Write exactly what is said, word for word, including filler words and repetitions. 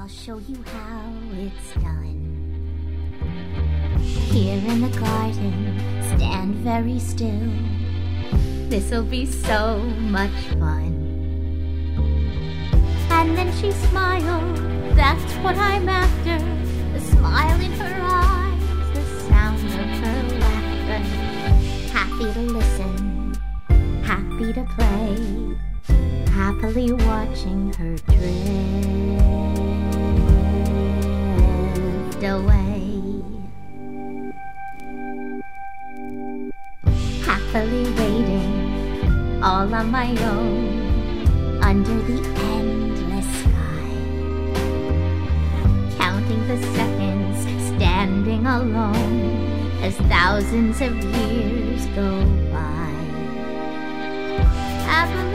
I'll show you how it's done. Here in the garden, stand very still. This'll be so much fun. And then she smiled, that's what I'm after. The smile in her eyes, the sound of her laughter. Happy to listen, happy to play, happily watching her drift away. Happily waiting, all on my own, under the endless sky. Counting the seconds, standing alone, as thousands of years go by. Happily